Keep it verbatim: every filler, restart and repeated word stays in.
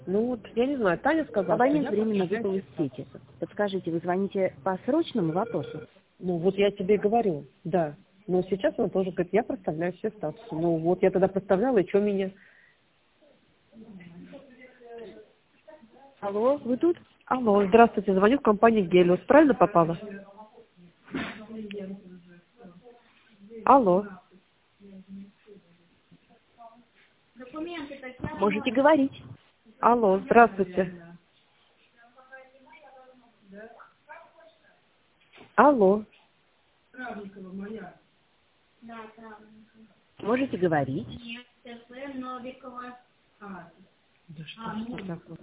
Ну вот, я не знаю, Таня сказала, что Абонент я временно подключаюсь. выпал из сети. Подскажите, вы звоните по срочному вопросу? Ну вот я тебе и говорю, да. Но сейчас она тоже говорит, я проставляю все статусы. Ну вот я тогда проставляла, и что меня? Алло, вы тут? Алло, здравствуйте, звоню в компанию Гелиос. Правильно попала? Алло. Можете говорить. Алло, здравствуйте. Алло. Можете говорить. Да что ж это такое?